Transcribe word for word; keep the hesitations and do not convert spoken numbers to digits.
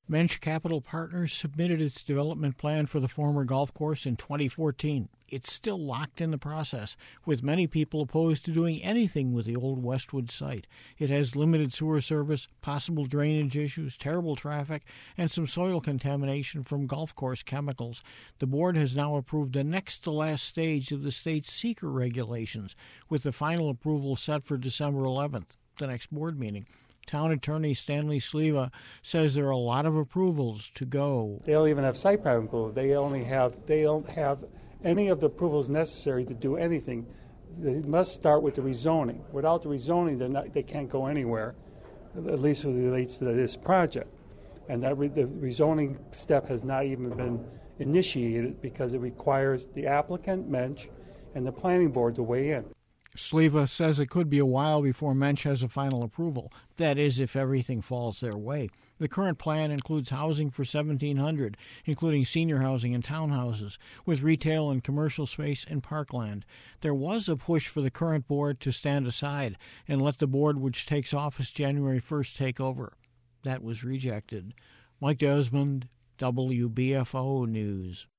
Mensch Capital Partners submitted its development plan for the former golf course in twenty fourteen. It's still locked in the process, with many people opposed to doing anything with the old Westwood site. It has limited sewer service, possible drainage issues, terrible traffic, and some soil contamination from golf course chemicals. The board has now approved the next-to-last stage of the state's seeker regulations, with the final approval set for December eleventh, the next board meeting. Town Attorney Stanley Sleva says there are a lot of approvals to go. They don't even have site plan approval. They only have they don't have any of the approvals necessary to do anything. They must start with the rezoning. Without the rezoning, they're not, they can't go anywhere, at least as it relates to this project. And that re, the rezoning step has not even been initiated because it requires the applicant, Mensch, and the planning board to weigh in. Sleva says it could be a while before Mensch has a final approval. That is, if everything falls their way. The current plan includes housing for seventeen hundred, including senior housing and townhouses, with retail and commercial space and parkland. There was a push for the current board to stand aside and let the board which takes office January first take over. That was rejected. Mike Desmond, W B F O News.